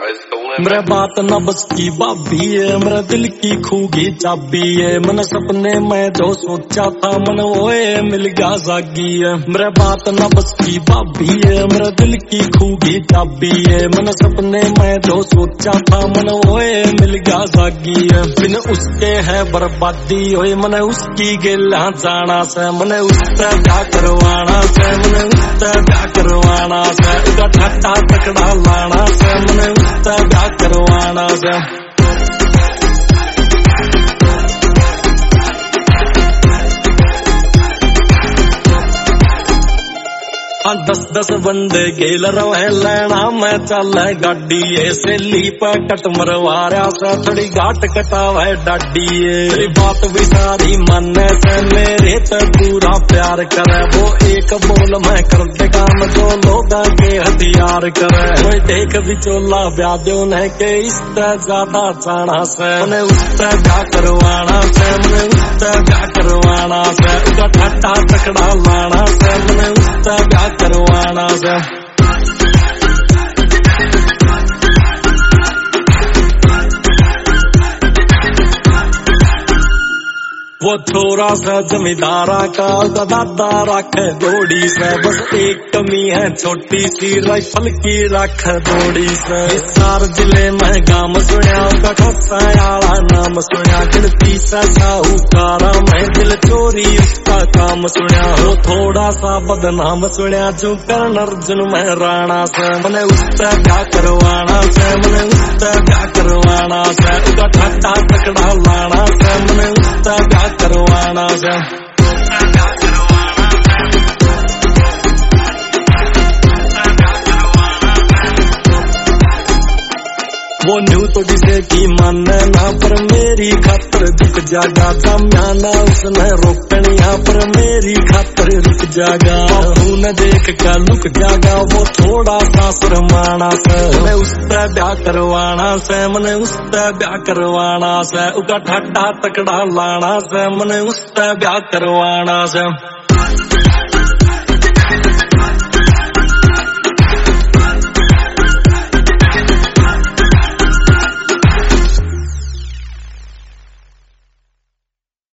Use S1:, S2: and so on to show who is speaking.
S1: मेरे बात न बस की भाभी है, मेरे दिल की खूगी चाबी है। मैंने सपने में जो सोचा था मन वो मिल गया जागी है। मेरे बात न बस की भाभी है, मेरे दिल की खूगी चाबी है। मैंने सपने में जो सोचा था मन वो मिल गया जागी है। बिन उसके है बर्बादी होई, मैंने उसकी गिला जाना से। मैंने उससे क्या करवाना से, मैंने उससे क्या करवाना से। उसका ठट्टा तकड़ा लाना से, मैंने उससे क्या करवाना से। 10-10 बंदे गेल रहे लेना मैं चल गाड़ी सहेली पे कट मरवा रहा से। थोड़ी घाट कटावे डाडी तेरी बात भी सारी माने से। मेरे तो पूरा प्यार करे वो एक बोल मैं कर दे काम जो लोग के हथियार करे। कोई देख भी चोला ब्यादों ने के इससे ज्यादा जाना से। मैंने उससे क्या करवाना से, मैंने उससे क्या करवाना से। उसका ठट्टा तकड़ा लाना से, मैंने उससे क्या करवाना से। वो छोरा सा जमींदारा का दादा रखे दौड़ी से। बस एक कमी है छोटी सी राइफल की रख दौड़ी से। सार जिले में गाम सुनिया उसका खासा आला नाम सुनिया। गिनती से साहूकारा में दिल चोरी उसका काम सुनिया। वो थोड़ा सा बदनाम सुनिया जो कर्ण अर्जुन में राणा से। मैंने उससे क्या करवाना से, मैंने उससे क्या करवाना से। उसका ठट्टा तकड़ा लाना से, मैंने उससे क्या करवाना से। वो न्यू तो जिसे की माने ना पर मेरी खातर झुक जागा। दम्याना उसने रोकनिया पर मेरी खातर रुक जागा। तू न देख का लुक जागा वो थोड़ा सा शर्माना से। मैं उससे ब्याह करवाना से, मैंने उससे ब्याह करवाना से। उसका ठट्टा तकड़ा लाना से, मैंने उससे ब्याह करवाना से।